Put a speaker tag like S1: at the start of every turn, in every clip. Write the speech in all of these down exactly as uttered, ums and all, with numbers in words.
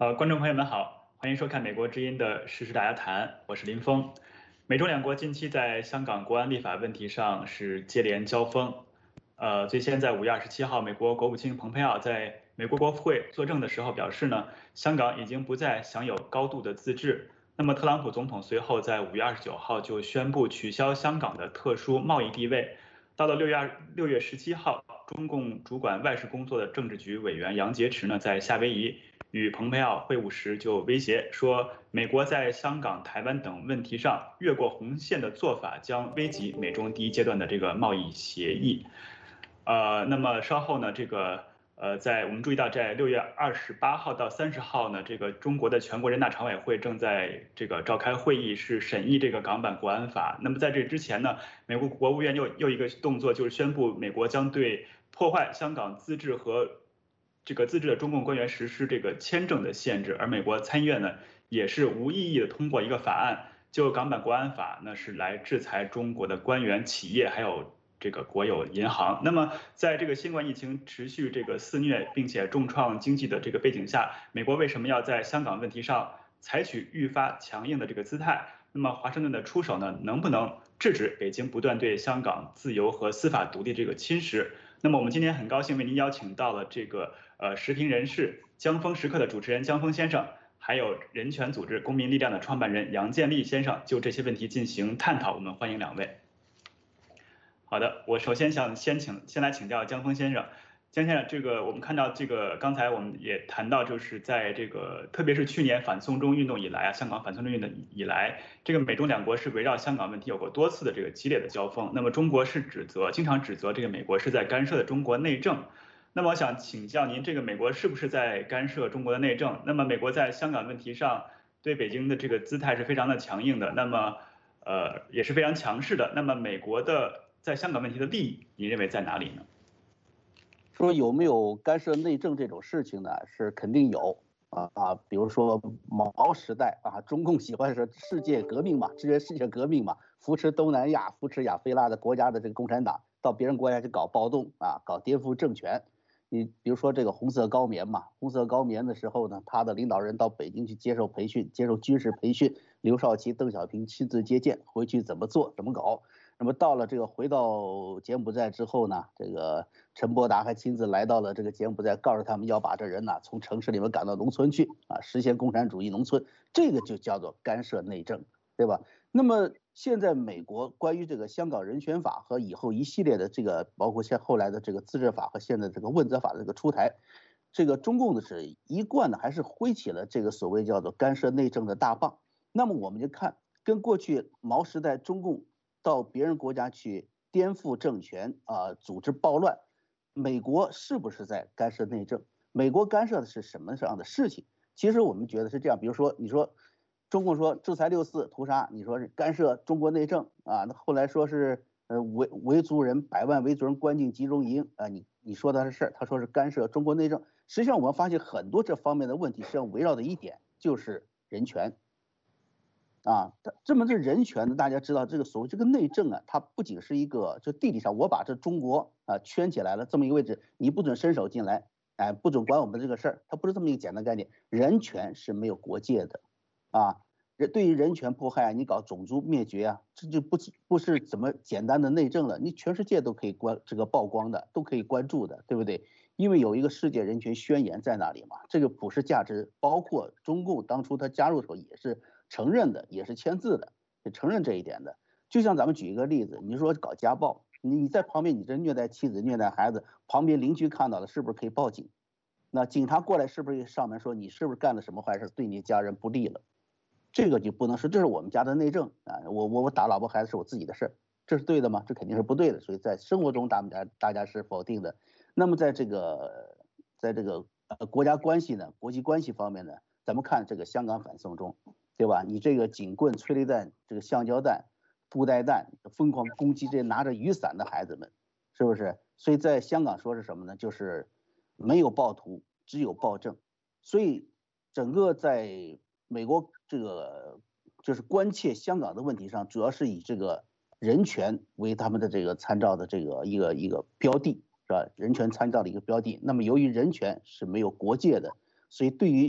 S1: 呃，观众朋友们好，欢迎收看《美国之音》的时事大家谈，我是林峰。美中两国近期在香港国安立法问题上是接连交锋。呃，最先在五月二十七号，美国国务卿蓬佩奥在美国国会作证的时候表示呢，香港已经不再享有高度的自治。那么特朗普总统随后在五月二十九号就宣布取消香港的特殊贸易地位。到了六月二六月十七号，中共主管外事工作的政治局委员杨洁篪呢，在夏威夷与蓬佩奥会晤时就威胁说，美国在香港、台湾等问题上越过红线的做法将危及美中第一阶段的这个贸易协议。呃，那么稍后呢，这个呃，在我们注意到，在六月二十八号到三十号呢，这个中国的全国人大常委会正在这个召开会议，是审议这个港版国安法。那么在这之前呢，美国国务院又又一个动作，就是宣布美国将对破坏香港自治和这个自治的中共官员实施这个签证的限制，而美国参议院呢，也是无异议的通过一个法案，就港版国安法呢是来制裁中国的官员、企业还有这个国有银行。那么在这个新冠疫情持续这个肆虐并且重创经济的这个背景下，美国为什么要在香港问题上采取愈发强硬的这个姿态？那么华盛顿的出手呢，能不能制止北京不断对香港自由和司法独立这个侵蚀？那么我们今天很高兴为您邀请到了这个呃时评人士江峰时刻的主持人江峰先生，还有人权组织公民力量的创办人杨建立先生，就这些问题进行探讨。我们欢迎两位。好的，我首先想先请先来请教江峰先生。江先生，这个我们看到这个刚才我们也谈到，就是在这个特别是去年反送中运动以来啊，香港反送中运动以来，这个美中两国是围绕香港问题有过多次的这个激烈的交锋。那么中国是指责，经常指责这个美国是在干涉中国内政。那么我想请教您，这个美国是不是在干涉中国的内政？那么美国在香港问题上对北京的这个姿态是非常的强硬的，那么呃也是非常强势的。那么美国的在香港问题的利益，你认为在哪里呢？
S2: 说有没有干涉内政这种事情呢？是肯定有啊啊，比如说毛时代啊，中共喜欢说世界革命嘛，支持世界革命嘛，扶持东南亚、扶持亚非拉的国家的这个共产党，到别人国家去搞暴动啊，搞颠覆政权。你比如说这个红色高棉嘛，红色高棉的时候呢，他的领导人到北京去接受培训，接受军事培训，刘少奇、邓小平亲自接见，回去怎么做，怎么搞。那么到了这个回到柬埔寨之后呢，这个陈伯达还亲自来到了这个柬埔寨，告诉他们要把这人呢从城市里面赶到农村去啊，实现共产主义农村，这个就叫做干涉内政，对吧？那么现在美国关于这个香港人权法和以后一系列的这个，包括现后来的这个自治法和现在这个问责法的这个出台，这个中共的是一贯的还是挥起了这个所谓叫做干涉内政的大棒。那么我们就看跟过去毛时代中共到别人国家去颠覆政权啊，组织暴乱，美国是不是在干涉内政？美国干涉的是什么样的事情？其实我们觉得是这样，比如说你说中共说制裁六四屠杀，你说是干涉中国内政啊，那后来说是呃维维族人百万维族人关进集中营啊，你你说的是事儿，他说是干涉中国内政。实际上我们发现很多这方面的问题，实际上围绕的一点就是人权。啊，这么这人权呢？大家知道，这个所谓这个内政啊，它不仅是一个就地理上我把这中国啊圈起来了这么一个位置，你不准伸手进来，哎，不准管我们这个事儿，它不是这么一个简单概念。人权是没有国界的，啊，人对于人权迫害，你搞种族灭绝啊，这就不不是怎么简单的内政了，你全世界都可以关这个曝光的，都可以关注的，对不对？因为有一个世界人权宣言在那里嘛，这个普世价值，包括中共当初他加入的时候也是承认的，也是签字的，也承认这一点的。就像咱们举一个例子，你说搞家暴，你在旁边你这虐待妻子、虐待孩子，旁边邻居看到了，是不是可以报警？那警察过来是不是上门说你是不是干了什么坏事，对你家人不利了？这个就不能说这是我们家的内政啊，我我我打老婆孩子是我自己的事，这是对的吗？这肯定是不对的。所以在生活中，大家大家是否定的。那么在这个在这个呃国家关系呢，国际关系方面呢，咱们看这个香港反送中，对吧？你这个警棍、催泪弹、这个橡胶弹、布袋弹，疯狂攻击这些拿着雨伞的孩子们，是不是？所以在香港说是什么呢？就是没有暴徒，只有暴政。所以整个在美国这个就是关切香港的问题上，主要是以这个人权为他们的这个参照的这个一个一个标的，是吧？人权参照的一个标的。那么由于人权是没有国界的，所以对于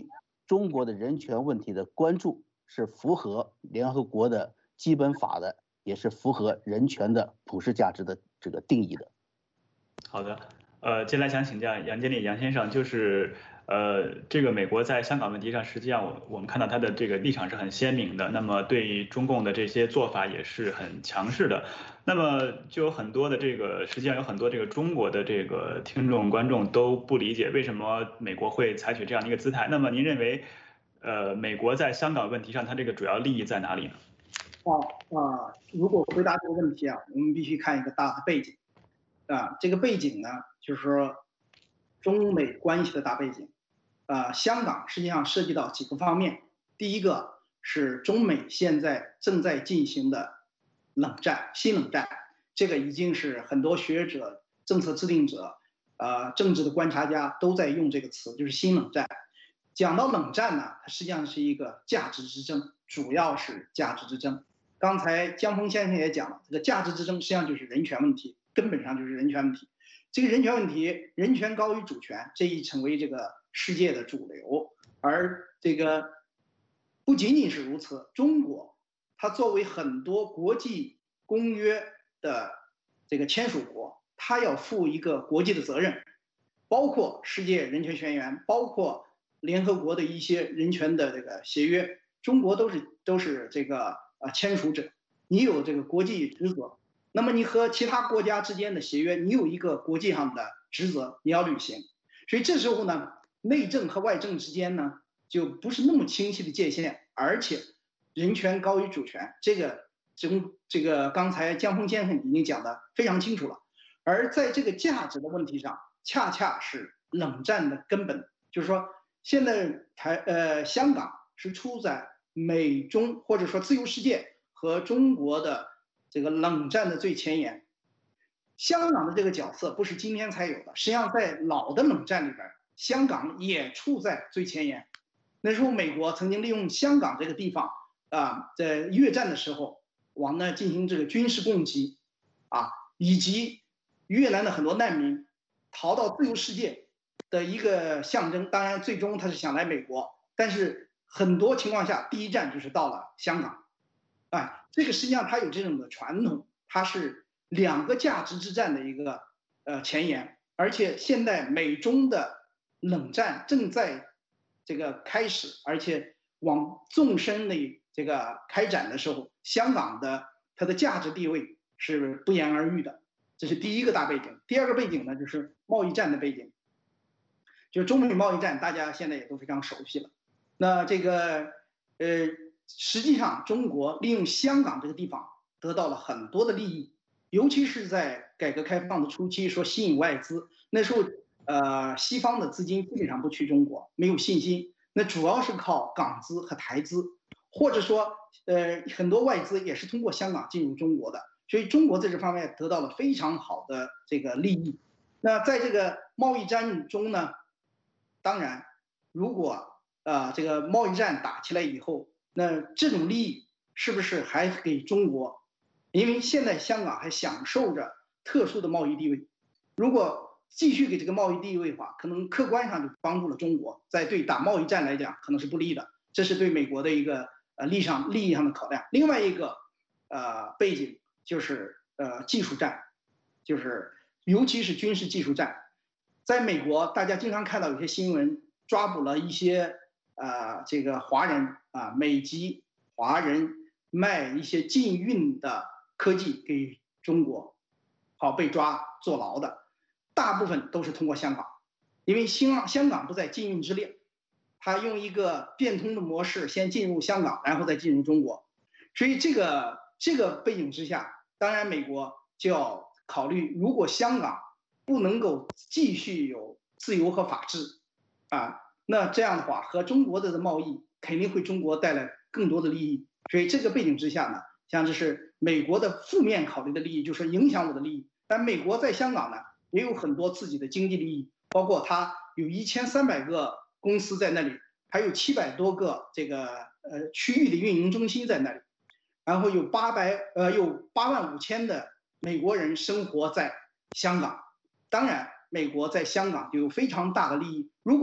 S2: 中国的人权问题的关注是符合联合国的基本法的，也是符合人权的普世价值的这个定义的。
S1: 好的，呃，接下来想请教杨经理杨先生，就是呃，这个美国在香港问题上，实际上我我们看到他的这个立场是很鲜明的，那么对中共的这些做法也是很强势的，那么就有很多的这个，实际上有很多这个中国的这个听众观众都不理解为什么美国会采取这样的一个姿态。那么您认为，呃，美国在香港问题上它这个主要利益在哪里呢？
S3: 啊啊，如果回答这个问题啊，我们必须看一个大的背景。啊，这个背景呢，就是说中美关系的大背景。啊，香港实际上涉及到几个方面。第一个是中美现在正在进行的冷战，新冷战，这个已经是很多学者、政策制定者、呃政治的观察家都在用这个词，就是新冷战。讲到冷战呢，它实际上是一个价值之争，主要是价值之争。刚才江峰先生也讲了，这个价值之争实际上就是人权问题。根本上就是人权问题，这个人权问题，人权高于主权，这一成为这个世界的主流。而这个不仅仅是如此，中国它作为很多国际公约的这个签署国，它要负一个国际的责任，包括世界人权宣言，包括联合国的一些人权的这个协约，中国都是都是这个呃签署者，你有这个国际职责。那么你和其他国家之间的协约，你有一个国际上的职责，你要履行。所以这时候呢，内政和外政之间呢，就不是那么清晰的界限，而且人权高于主权，这个这这个刚才江峰先生已经讲得非常清楚了。而在这个价值的问题上，恰恰是冷战的根本，就是说现在台呃香港是处在美中或者说自由世界和中国的这个冷战的最前沿。香港的这个角色不是今天才有的，实际上在老的冷战里边，香港也处在最前沿。那时候美国曾经利用香港这个地方啊，在越战的时候往那进行这个军事攻击啊，以及越南的很多难民逃到自由世界的一个象征。当然最终他是想来美国，但是很多情况下第一站就是到了香港。哎，这个实际上它有这种的传统，它是两个价值之战的一个呃前沿，而且现在美中的冷战正在这个开始，而且往纵深的这个开展的时候，香港的它的价值地位是不言而喻的，这是第一个大背景。第二个背景呢，就是贸易战的背景，就是中美贸易战，大家现在也都非常熟悉了。那这个呃。实际上，中国利用香港这个地方得到了很多的利益，尤其是在改革开放的初期，说吸引外资，那时候呃西方的资金基本上不去中国，没有信心，那主要是靠港资和台资，或者说呃很多外资也是通过香港进入中国的，所以中国在这方面得到了非常好的这个利益。那在这个贸易战中呢，当然如果呃这个贸易战打起来以后，那这种利益是不是还给中国？因为现在香港还享受着特殊的贸易地位，如果继续给这个贸易地位的话，可能客观上就帮助了中国，在对打贸易战来讲可能是不利的，这是对美国的一个呃利上利益上的考量。另外一个呃背景就是呃技术战，就是尤其是军事技术战，在美国大家经常看到有些新闻抓捕了一些呃这个华人。啊，美籍华人卖一些禁运的科技给中国，好被抓坐牢的，大部分都是通过香港，因为香香港不在禁运之列，他用一个变通的模式先进入香港，然后再进入中国，所以这个这个背景之下，当然美国就要考虑，如果香港不能够继续有自由和法治，啊，那这样的话和中国的贸易肯定会中国带来更多的利益，所以这个背景之下呢，像这是美国的负面考虑的利益，就是影响我的利益。但美国在香港呢，也有很多自己的经济利益，包括它有一千三百个公司在那里，还有七百多个这个呃区域的运营中心在那里，然后有八百呃有八万五千的美国人生活在香港。当然，美国在香港就有非常大的利益。如果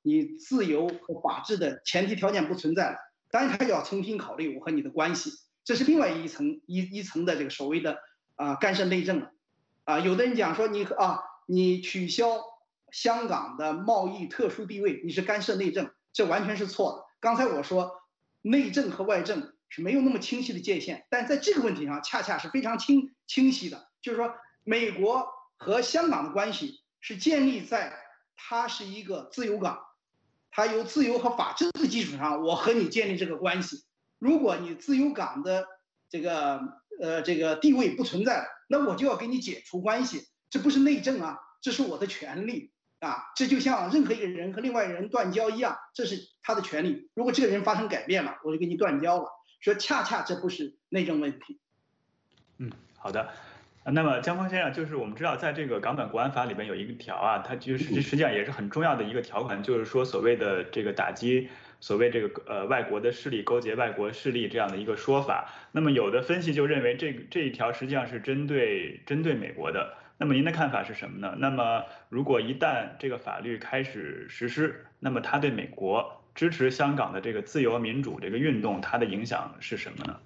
S3: 你自由和法治的前提条件不存在了，当然他就要重新考虑我和你的关系，这是另外一层一一层的这个所谓的啊、呃、干涉内政了。啊，有的人讲说你啊，你取消香港的贸易特殊地位，你是干涉内政，这完全是错的。刚才我说内政和外政是没有那么清晰的界限，但在这个问题上恰恰是非常清清晰的，就是说美国和香港的关系是建立在它是一个自由港，它由自由和法治的基础上，我和你建立这个关系。如果你自由港的这个呃这个地位不存在了，那我就要给你解除关系，这不是内政啊，这是我的权利啊，这就像任何一个人和另外一个人断交一样，这是他的权利。如果这个人发生改变了，我就跟你断交了。说恰恰这不是内政问题。
S1: 嗯，好的。那么江峰先生，就是我们知道，在这个港版国安法里边有一个条啊，它就是实际上也是很重要的一个条款，就是说所谓的这个打击所谓这个呃外国的势力，勾结外国势力这样的一个说法。那么有的分析就认为这个这一条实际上是针对针对美国的。那么您的看法是什么呢？那么如果一旦这个法律开始实施，那么它对美国支持香港的这个自由民主这个运动，它的影响是什么呢？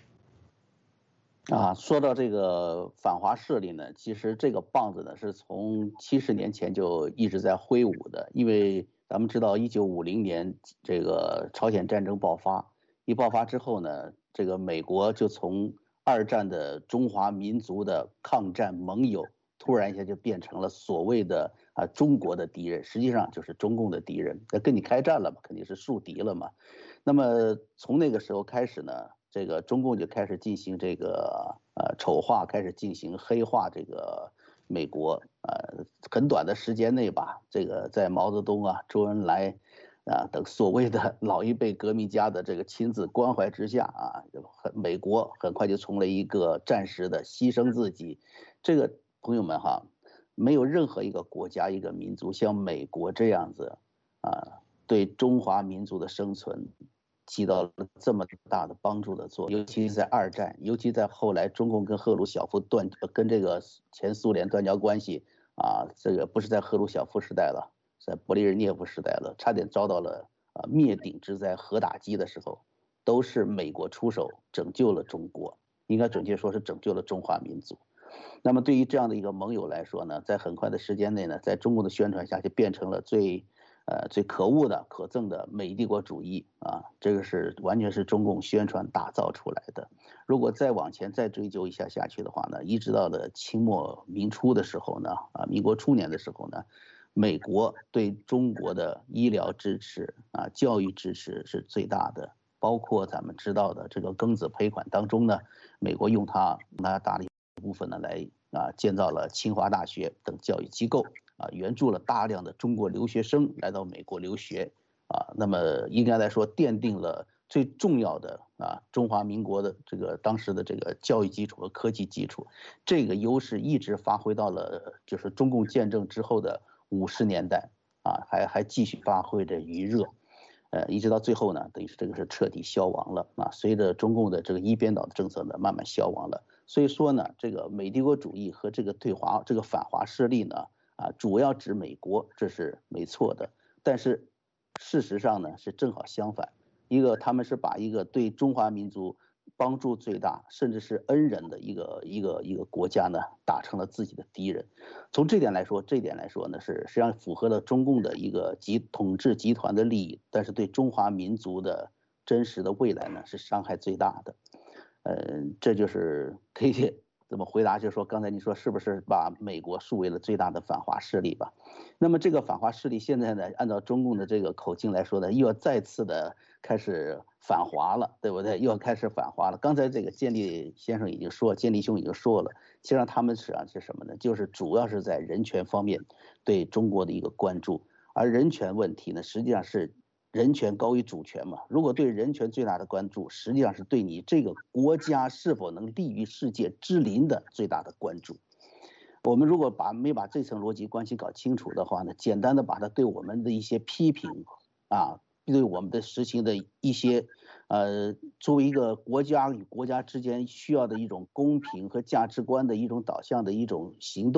S2: 啊，说到这个反华势力呢，其实这个棒子呢是从七十年前就一直在挥舞的，因为咱们知道一九五零年这个朝鲜战争爆发，一爆发之后呢，这个美国就从二战的中华民族的抗战盟友，突然一下就变成了所谓的啊中国的敌人，实际上就是中共的敌人，那跟你开战了嘛，肯定是树敌了嘛。那么从那个时候开始呢，这个中共就开始进行这个呃丑化，开始进行黑化这个美国。呃，很短的时间内吧，这个在毛泽东啊、周恩来啊等所谓的老一辈革命家的这个亲自关怀之下啊，美国很快就从了一个暂时的牺牲自己。这个朋友们哈，没有任何一个国家、一个民族像美国这样子啊，对中华民族的生存起到了这么大的帮助的作用，尤其是在二战，尤其在后来中共跟赫鲁晓夫断跟这个前苏联断交关系啊，这个不是在赫鲁晓夫时代了，在勃列日涅夫时代了，差点遭到了啊灭顶之灾核打击的时候，都是美国出手拯救了中国，应该准确说是拯救了中华民族。那么对于这样的一个盟友来说呢，在很快的时间内呢，在中共的宣传下就变成了最呃，最可恶的、可憎的美帝国主义啊，这个是完全是中共宣传打造出来的。如果再往前再追究一下下去的话呢，一直到了清末民初的时候呢，啊，民国初年的时候呢，美国对中国的医疗支持啊、教育支持是最大的，包括咱们知道的这个庚子赔款当中呢，美国用它拿大的一部分呢来啊建造了清华大学等教育机构。啊，援助了大量的中国留学生来到美国留学，啊，那么应该来说奠定了最重要的啊中华民国的这个当时的这个教育基础和科技基础，这个优势一直发挥到了就是中共建政之后的五十年代啊，还还继续发挥着余热，呃，一直到最后呢，等于是这个是彻底消亡了啊，随着中共的这个一边倒的政策呢，慢慢消亡了。所以说呢，这个美帝国主义和这个对华这个反华势力呢。啊，主要指美国，这是没错的。但是事实上呢，是正好相反。一个他们是把一个对中华民族帮助最大，甚至是恩人的一个一个一个国家呢，打成了自己的敌人。从这点来说，这点来说呢，是实际上符合了中共的一个集统治集团的利益，但是对中华民族的真实的未来呢，是伤害最大的。呃，这就是可以。怎么回答？就是说，刚才你说是不是把美国树为了最大的反华势力吧？那么这个反华势力现在呢，按照中共的这个口径来说呢，又要再次的开始反华了，对不对？又要开始反华了。刚才这个建立先生已经说，建立兄已经说了，其实上他们实际上是什么呢？就是主要是在人权方面对中国的一个关注，而人权问题呢，实际上是。人权高于主权嘛？如果对人权最大的关注，实际上是对你这个国家是否能立于世界之林的最大的关注。我们如果把没把这层逻辑关系搞清楚的话呢，简单的把它对我们的一些批评啊，对我们的实行的一些呃，作为一个国家与国家之间需要的一种公平和价值观的一种导向的一种行动。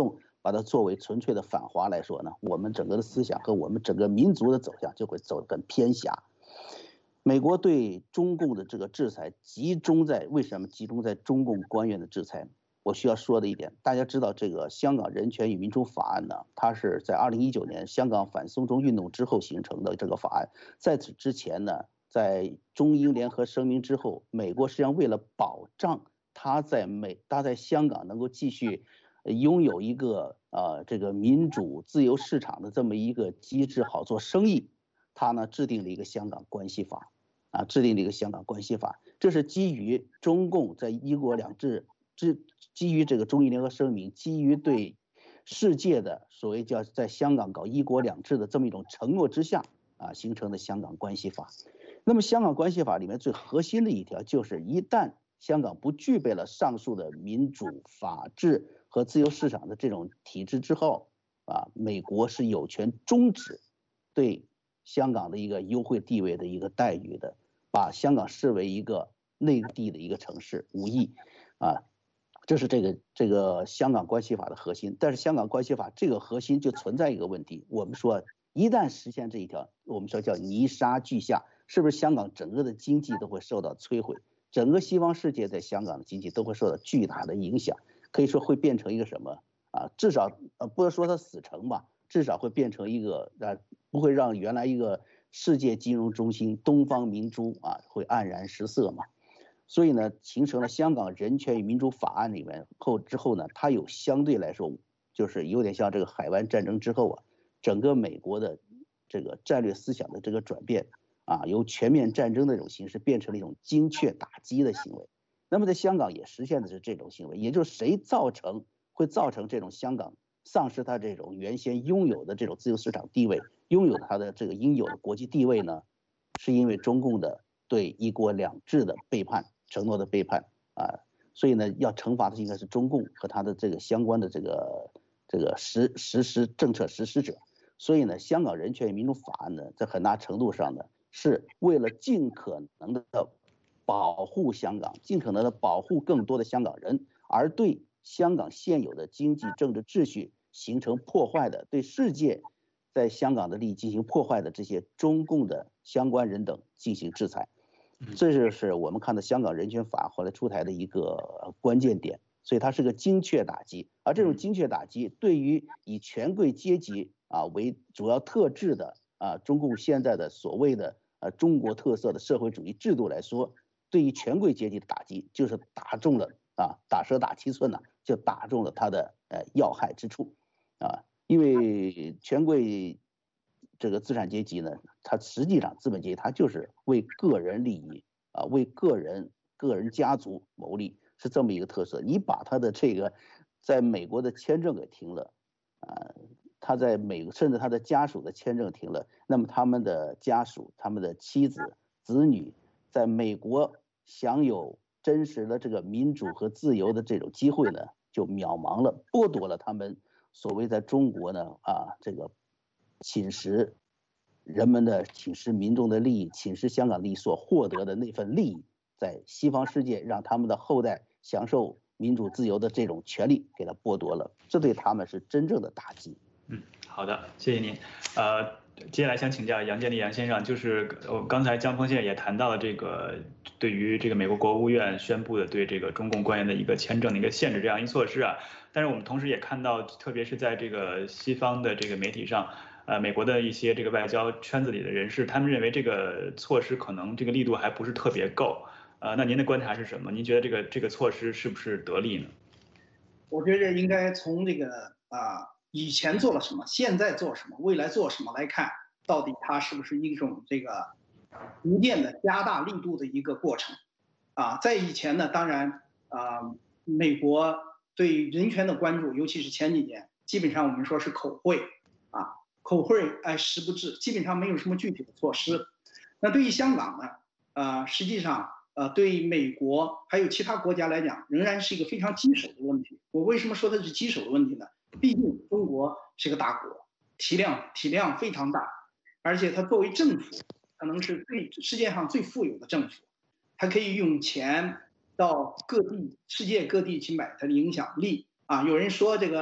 S2: 把它作为纯粹的反华来说呢，我们整个的思想和我们整个民族的走向就会走得很偏狭。美国对中共的这个制裁集中在为什么集中在中共官员的制裁？我需要说的一点，大家知道这个香港人权与民主法案呢，它是在二零一九年香港反送中运动之后形成的这个法案。在此之前呢，在中英联合声明之后，美国实际上为了保障它在美它在香港能够继续拥有一个呃这个民主自由市场的这么一个机制，好做生意，它呢制定了一个香港关系法。啊，制定了一个香港关系法，这是基于中共在一国两制之基于这个中英联合声明，基于对世界的所谓叫在香港搞一国两制的这么一种承诺之下啊形成的香港关系法。那么香港关系法里面最核心的一条就是，一旦香港不具备了上述的民主、法治和自由市场的这种体制之后，啊，美国是有权终止对香港的一个优惠地位的一个待遇的，把香港视为一个内地的一个城市，无异啊，这是这个这个香港关系法的核心。但是香港关系法这个核心就存在一个问题，我们说一旦实现这一条，我们说叫泥沙俱下，是不是香港整个的经济都会受到摧毁？整个西方世界在香港的经济都会受到巨大的影响，可以说会变成一个什么啊？至少呃不能说它死城吧，至少会变成一个呃。不会让原来一个世界金融中心东方明珠啊会黯然失色嘛？所以呢，形成了香港人权与民主法案里面后之后呢，它有相对来说就是有点像这个海湾战争之后啊，整个美国的这个战略思想的这个转变啊，由全面战争的这种形式变成了一种精确打击的行为。那么在香港也实现的是这种行为，也就是谁造成会造成这种香港丧失它这种原先拥有的这种自由市场地位，拥有它的这个应有的国际地位呢，是因为中共的对一国两制的背叛、承诺的背叛啊，所以呢，要惩罚的应该是中共和他的这个相关的这个这个实实施政策实施者。所以呢，香港人权与民主法案呢，在很大程度上呢，是为了尽可能的保护香港，尽可能的保护更多的香港人，而对香港现有的经济政治秩序形成破坏的，对世界在香港的利益进行破坏的这些中共的相关人等进行制裁，这就是我们看到香港人权法后来出台的一个关键点。所以它是个精确打击，而这种精确打击对于以权贵阶级啊为主要特质的啊中共现在的所谓的呃中国特色的社会主义制度来说，对于权贵阶级的打击就是打中了啊打蛇打七寸呢、啊，就打中了它的呃要害之处啊。因为权贵这个资产阶级呢，它实际上资本阶级它就是为个人利益啊，为个人个人家族谋利，是这么一个特色。你把他的这个在美国的签证给停了啊，他在美甚至他的家属的签证停了，那么他们的家属、他们的妻子、子女在美国享有真实的这个民主和自由的这种机会呢，就渺茫了，剥夺了他们所谓在中国呢啊这个侵蚀人们的、侵蚀民众的利益、侵蚀香港利益所获得的那份利益，在西方世界让他们的后代享受民主自由的这种权利给他剥夺了，这对他们是真正的打击。
S1: 嗯，好的，谢谢您。呃，接下来想请教杨建立杨先生，就是我刚才江峰先生也谈到了这个对于这个美国国务院宣布的对这个中共官员的一个签证的一个限制这样一措施啊，但是我们同时也看到，特别是在这个西方的这个媒体上，呃，美国的一些这个外交圈子里的人士，他们认为这个措施可能这个力度还不是特别够。呃，那您的观察是什么？您觉得这个这个措施是不是得力呢？
S3: 我觉得应该从这个啊、呃、以前做了什么，现在做什么，未来做什么来看，到底它是不是一种这个逐渐的加大力度的一个过程啊？在以前呢，当然啊、呃，美国对人权的关注，尤其是前几年，基本上我们说是口惠啊，口惠哎实不至，基本上没有什么具体的措施。那对于香港呢，呃，实际上。呃，对美国还有其他国家来讲，仍然是一个非常棘手的问题。我为什么说它是棘手的问题呢？毕竟中国是个大国，体量体量非常大，而且它作为政府，可能是最世界上最富有的政府，它可以用钱到各地、世界各地去买它的影响力啊。有人说这个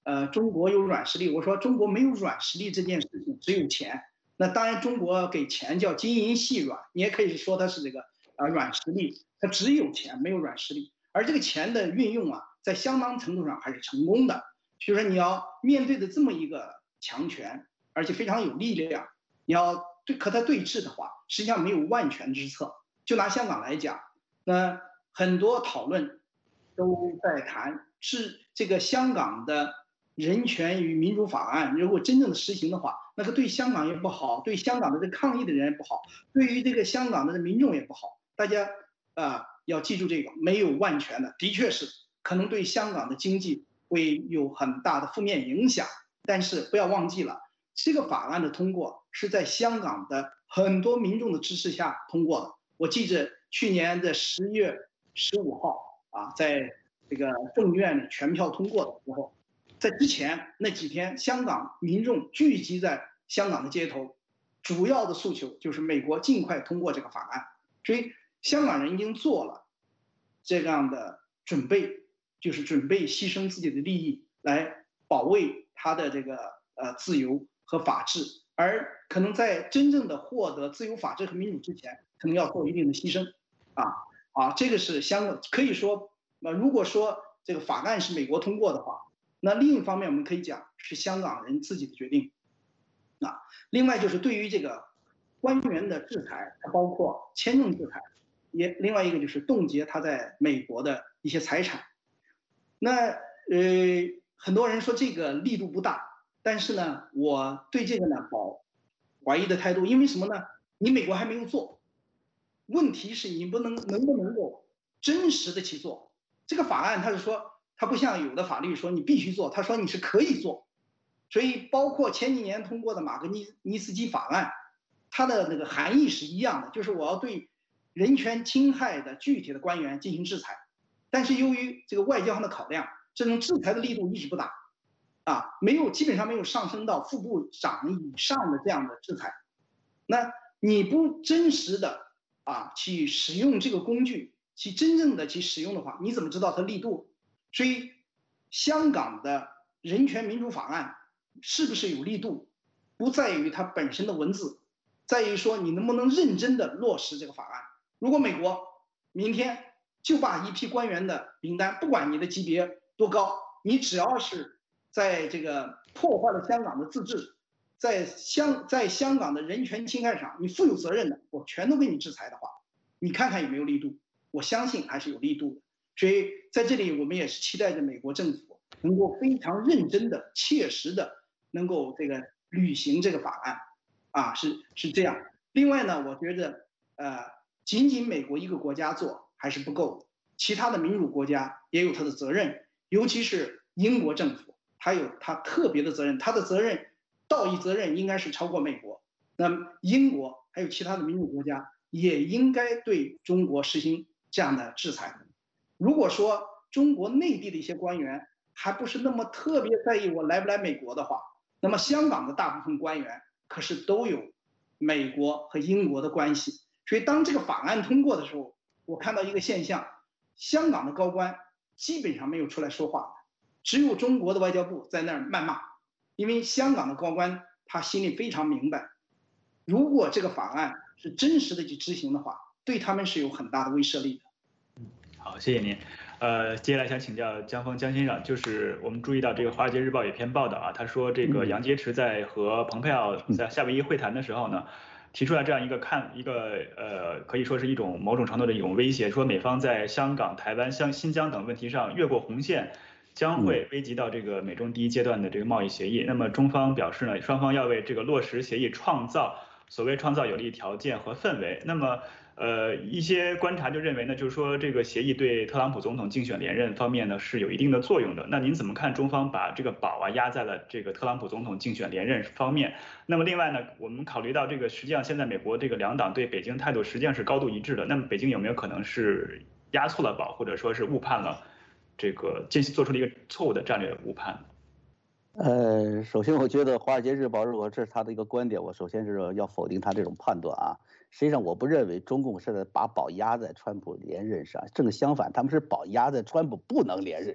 S3: 呃，中国有软实力，我说中国没有软实力这件事情，只有钱。那当然，中国给钱叫金银细软，你也可以说它是这个啊、呃、软实力，它只有钱没有软实力。而这个钱的运用啊，在相当程度上还是成功的。就是说你要面对的这么一个强权，而且非常有力量，你要对和它对峙的话，实际上没有万全之策。就拿香港来讲，那很多讨论都在谈是这个香港的人权与民主法案，如果真正的实行的话，那个对香港也不好，对香港的这抗议的人也不好，对于这个香港的民众也不好。大家啊、呃、要记住这个，没有万全的，的确是可能对香港的经济会有很大的负面影响，但是不要忘记了，这个法案的通过是在香港的很多民众的支持下通过的。我记着去年的十月十五号啊，在这个众议院里全票通过的时候，在之前那几天，香港民众聚集在香港的街头，主要的诉求就是美国尽快通过这个法案。所以香港人已经做了这样的准备，就是准备牺牲自己的利益来保卫他的这个呃自由和法治，而可能在真正的获得自由、法治和民主之前，可能要做一定的牺牲。啊啊，这个是香港可以说，呃，如果说这个法案是美国通过的话，那另一方面我们可以讲是香港人自己的决定。啊，另外就是对于这个官员的制裁，它包括签证制裁，也另外一个就是冻结他在美国的一些财产。那呃，很多人说这个力度不大，但是呢，我对这个呢抱怀疑的态度，因为什么呢？你美国还没有做，问题是你不能能不能够真实的去做。这个法案它是说，它不像有的法律说你必须做，它说你是可以做。所以包括前几年通过的马格尼尼斯基法案，它的那个含义是一样的，就是我要对人权侵害的具体的官员进行制裁。但是由于这个外交上的考量，这种制裁的力度一直不大，啊，没有基本上没有上升到副部长以上的这样的制裁。那你不真实的啊去使用这个工具，去真正的去使用的话，你怎么知道它力度？所以香港的人权民主法案是不是有力度，不在于它本身的文字，在于说你能不能认真的落实这个法案。如果美国明天就把一批官员的名单，不管你的级别多高，你只要是在这个破坏了香港的自治，在香在香港的人权侵害上你负有责任的，我全都给你制裁的话，你看看有没有力度？我相信还是有力度的。所以在这里我们也是期待着美国政府能够非常认真的、切实的能够这个履行这个法案，啊，是是这样。另外呢，我觉得呃，仅仅美国一个国家做还是不够的，其他的民主国家也有他的责任，尤其是英国政府，他有他特别的责任，他的责任道义责任应该是超过美国。那么英国还有其他的民主国家也应该对中国实行这样的制裁。如果说中国内地的一些官员还不是那么特别在意我来不来美国的话，那么香港的大部分官员可是都有美国和英国的关系。所以当这个法案通过的时候，我看到一个现象，香港的高官基本上没有出来说话，只有中国的外交部在那儿谩骂。因为香港的高官他心里非常明白，如果这个法案是真实的去执行的话，对他们是有很大的威慑力的。
S1: 好，谢谢您。呃，接下来想请教江峰江先生，就是我们注意到这个《华尔街日报》有篇报道啊，他说这个杨洁篪在和蓬佩奥在夏威夷会谈的时候呢，提出来这样一个看一个呃，可以说是一种某种程度的一种威胁，说美方在香港、台湾、香新疆等问题上越过红线，将会危及到这个美中第一阶段的这个贸易协议。那么中方表示呢，双方要为这个落实协议创造所谓创造有利条件和氛围。那么呃，一些观察就认为呢，就是说这个协议对特朗普总统竞选连任方面呢是有一定的作用的。那您怎么看中方把这个宝啊压在了这个特朗普总统竞选连任方面？那么另外呢，我们考虑到这个实际上现在美国这个两党对北京态度实际上是高度一致的。那么北京有没有可能是压错了宝，或者说是误判了这个进行做出了一个错误的战略误判？
S2: 呃，首先我觉得《华尔街日报》如果这是他的一个观点，我首先是要否定他这种判断啊。实际上，我不认为中共是在把宝压在川普连任上，正相反，他们是宝压在川普不能连任上。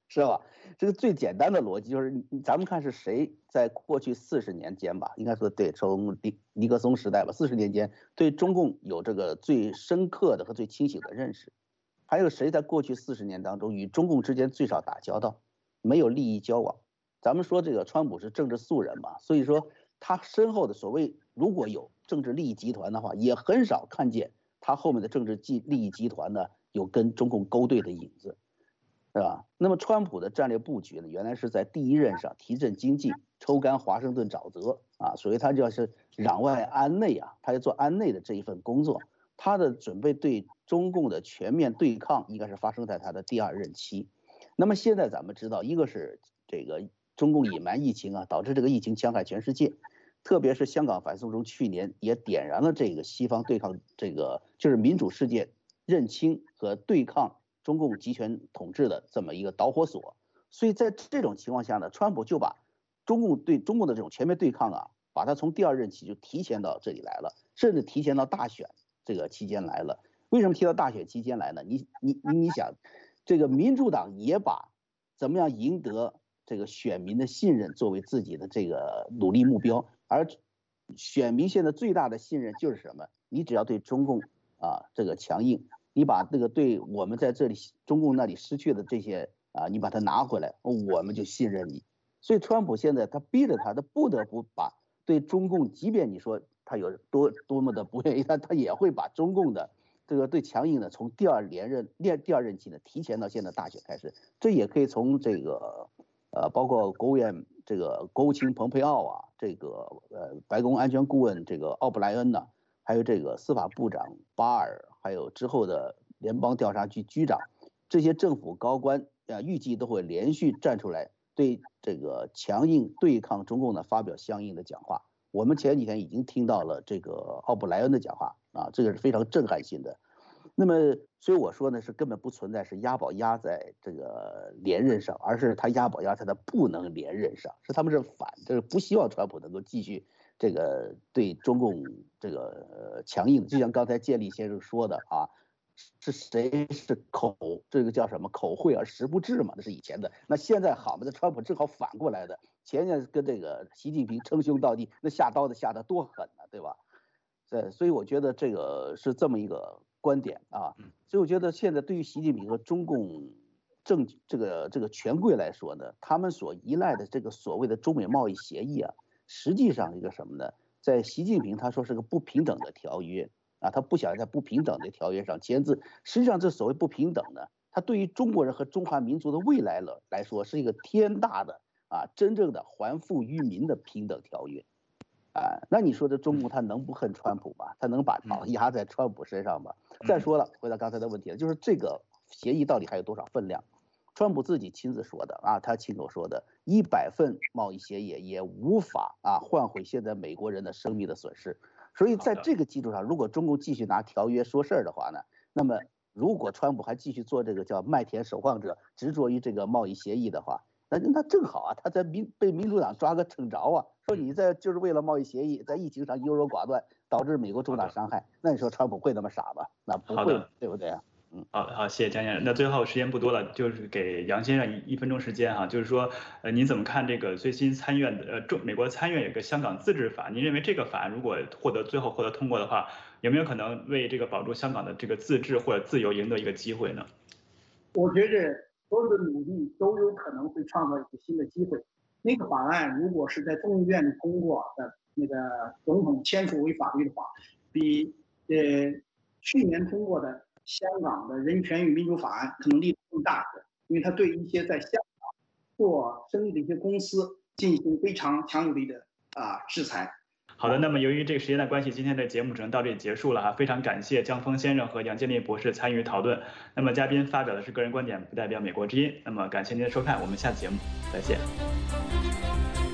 S2: 是吧？这个最简单的逻辑就是，咱们看是谁在过去四十年间吧，应该说对，从尼尼克松时代吧，四十年间对中共有这个最深刻的和最清醒的认识，还有谁在过去四十年当中与中共之间最少打交道，没有利益交往。咱们说这个川普是政治素人嘛，所以说他身后的所谓如果有政治利益集团的话，也很少看见他后面的政治利益集团呢有跟中共勾兑的影子。是吧？那么川普的战略布局呢，原来是在第一任上提振经济，抽干华盛顿沼泽啊，所以他就要是攘外安内啊，他要做安内的这一份工作。他的准备对中共的全面对抗，应该是发生在他的第二任期。那么现在咱们知道，一个是这个中共隐瞒疫情啊，导致这个疫情戕害全世界，特别是香港反送中去年也点燃了这个西方对抗这个就是民主世界认清和对抗中共集权统治的这么一个导火索，所以在这种情况下呢，川普就把中共对中共的这种全面对抗啊，把它从第二任期就提前到这里来了，甚至提前到大选这个期间来了。为什么提到大选期间来呢？你你你你想，这个民主党也把怎么样赢得这个选民的信任作为自己的这个努力目标，而选民现在最大的信任就是什么？你只要对中共啊这个强硬。你把这个对我们在这里中共那里失去的这些啊，你把它拿回来，我们就信任你。所以川普现在他逼着他，他不得不把对中共，即便你说他有多多么的不愿意，他他也会把中共的这个对强硬的从第二连任连第二任期呢提前到现在大选开始。这也可以从这个呃包括国务院这个国务卿蓬佩奥啊，这个呃白宫安全顾问这个奥布莱恩呐、啊。还有这个司法部长巴尔，还有之后的联邦调查局局长，这些政府高官啊，预计都会连续站出来对这个强硬对抗中共呢发表相应的讲话。我们前几天已经听到了这个奥布莱恩的讲话啊，这个是非常震撼性的。那么，所以我说呢，是根本不存在是押宝押在这个连任上，而是他押宝押在他不能连任上，是他们是反，就是不希望川普能够继续。这个对中共这个强硬，就像刚才建立先生说的啊，是谁是口这个叫什么口惠而实不至嘛？那是以前的。那现在好嘛，这川普正好反过来的，前年跟这个习近平称兄道弟，那下刀子下得多狠呢，对吧？对，所以我觉得这个是这么一个观点啊。所以我觉得现在对于习近平和中共政这个这个权贵来说呢，他们所依赖的这个所谓的中美贸易协议啊。实际上一个什么呢？在习近平他说是个不平等的条约啊，他不想在不平等的条约上签字。实际上这所谓不平等呢，它对于中国人和中华民族的未来了来说是一个天大的啊，真正的还富于民的平等条约啊。那你说这中共他能不恨川普吗？他能把宝压在川普身上吗？再说了，回到刚才的问题了，就是这个协议到底还有多少分量？川普自己亲自说的啊，他亲口说的，一百份贸易协议也无法啊换回现在美国人的生命的损失。所以在这个基础上，如果中共继续拿条约说事儿的话呢，那么如果川普还继续做这个叫麦田守望者，执着于这个贸易协议的话，那那正好啊，他在民被民主党抓个正着啊，说你在就是为了贸易协议，在疫情上优柔寡断，导致美国重大伤害。那你说川普会那么傻吗？那不会，对不对啊？
S1: 嗯，好好，谢谢江先生。那最后时间不多了，就是给杨先生一一分钟时间哈，就是说，呃，您怎么看这个最新参院的呃中美国参院有个香港自治法？您认为这个法案如果获得最后获得通过的话，有没有可能为这个保住香港的这个自治或者自由赢得一个机会呢？
S3: 我觉着所有的努力都有可能会创造一个新的机会。那个法案如果是在众议院通过的，那个总统签署为法律的话，比呃去年通过的香港的人权与民主法案可能力度更大的，因为它对一些在香港做生意的一些公司进行非常强有力的啊制裁。
S1: 好的，那么由于这个时间的关系，今天的节目只能到这里结束了哈。非常感谢江峰先生和杨建立博士参与讨论。那么嘉宾发表的是个人观点，不代表美国之音。那么感谢您的收看，我们下次节目再见。